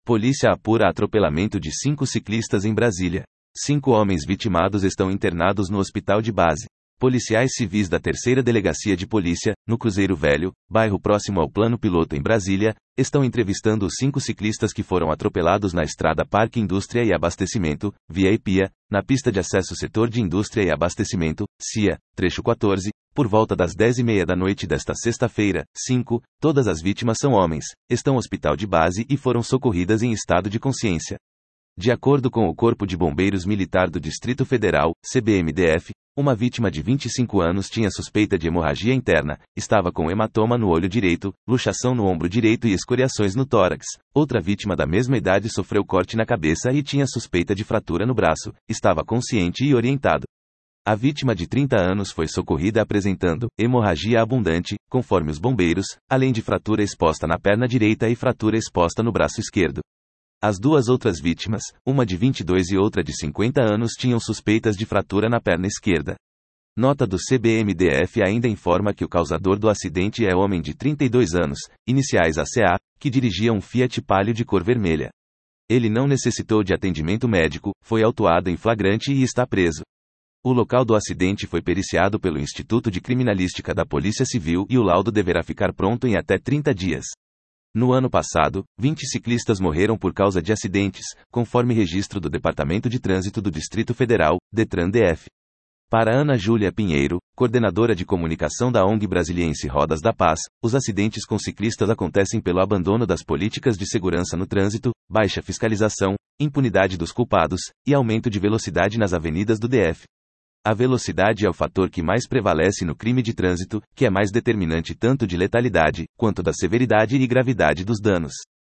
Polícia apura atropelamento de 5 ciclistas em Brasília. 5 homens vitimados estão internados no hospital de base. Policiais civis da 3ª Delegacia de Polícia, no Cruzeiro Velho, bairro próximo ao Plano Piloto em Brasília, estão entrevistando os 5 ciclistas que foram atropelados na estrada Parque Indústria e Abastecimento, via IPIA, na pista de acesso Setor de Indústria e Abastecimento, CIA, trecho 14, por volta das 10h30 da noite desta sexta-feira. 5, todas as vítimas são homens, estão no hospital de base e foram socorridas em estado de consciência. De acordo com o Corpo de Bombeiros Militar do Distrito Federal, CBMDF, uma vítima de 25 anos tinha suspeita de hemorragia interna, estava com hematoma no olho direito, luxação no ombro direito e escoriações no tórax. Outra vítima da mesma idade sofreu corte na cabeça e tinha suspeita de fratura no braço, estava consciente e orientado. A vítima de 30 anos foi socorrida apresentando hemorragia abundante, conforme os bombeiros, além de fratura exposta na perna direita e fratura exposta no braço esquerdo. As 2 outras vítimas, uma de 22 e outra de 50 anos, tinham suspeitas de fratura na perna esquerda. Nota do CBMDF ainda informa que o causador do acidente é homem de 32 anos, iniciais ACA, que dirigia um Fiat Palio de cor vermelha. Ele não necessitou de atendimento médico, foi autuado em flagrante e está preso. O local do acidente foi periciado pelo Instituto de Criminalística da Polícia Civil e o laudo deverá ficar pronto em até 30 dias. No ano passado, 20 ciclistas morreram por causa de acidentes, conforme registro do Departamento de Trânsito do Distrito Federal, DETRAN-DF. Para Ana Júlia Pinheiro, coordenadora de comunicação da ONG brasiliense Rodas da Paz, os acidentes com ciclistas acontecem pelo abandono das políticas de segurança no trânsito, baixa fiscalização, impunidade dos culpados e aumento de velocidade nas avenidas do DF. A velocidade é o fator que mais prevalece no crime de trânsito, que é mais determinante tanto de letalidade, quanto da severidade e gravidade dos danos.